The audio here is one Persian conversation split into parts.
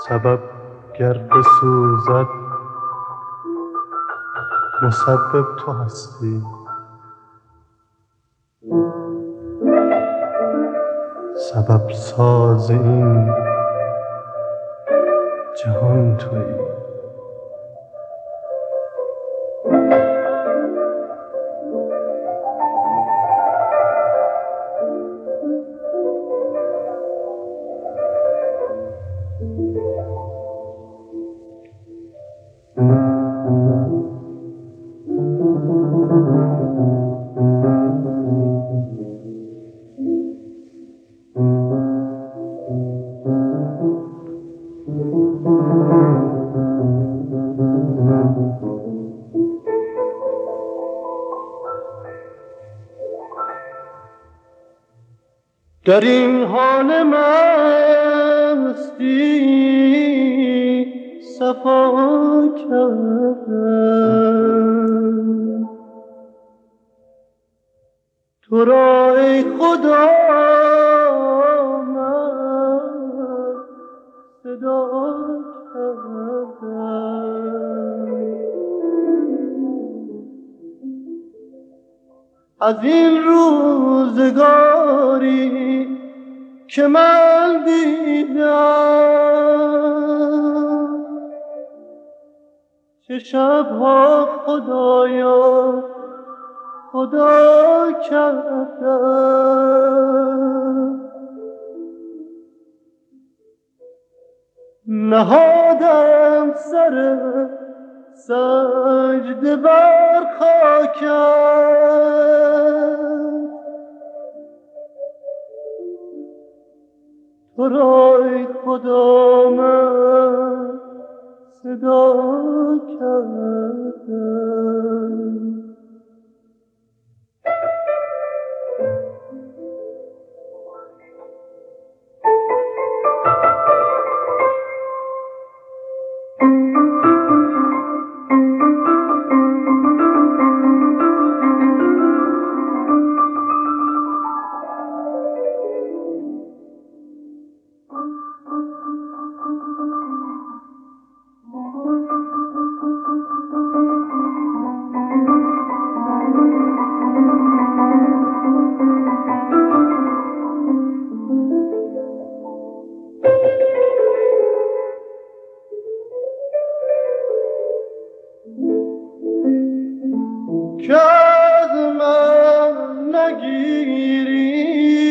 سبب گر بسوزد مسبب تو هستی، سبب ساز این جهان تویی. در این حال مستی صفا کردم تو را ای خدا من صدا کردم. از این روزگاری که من دیدم چه شبها خدایا خدا کردم. نهادم سر سجده بر خاکم تو را ای خدا من صدا کردم. که از من نگیری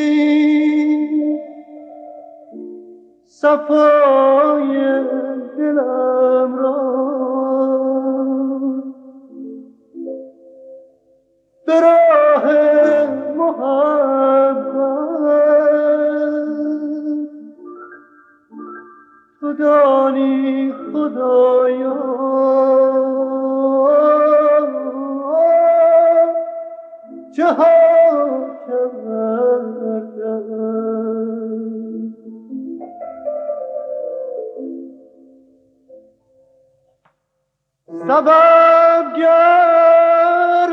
صفای دلم را به راه محبت تو دانی خدایا جهان کردم. سبب گر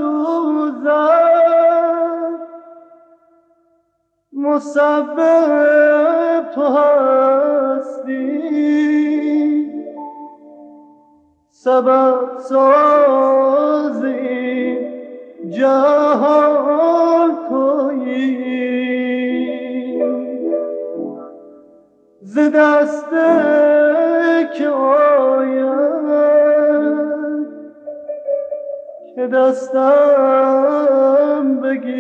بسوزد مسبب تو هستی، سبب سازی جهان تویی. ز دست که آید که دستم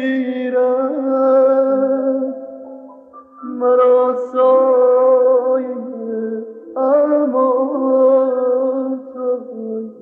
بگیرد مرا سایه امان تویی.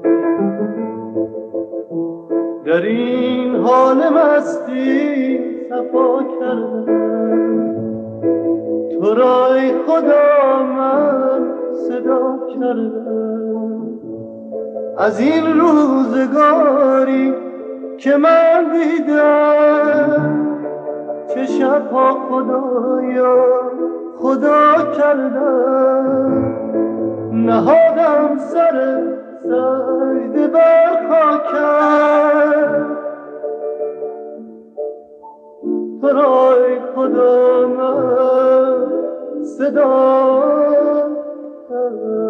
در این حال مستی صفا کردم، تو را ای خدا من صدا کردم. از این روزگاری که من دیدم، چه شبها خدایا خدا کردم. نهادم سر سجده بر خاکم، تو را ای خدا من صدا کردم.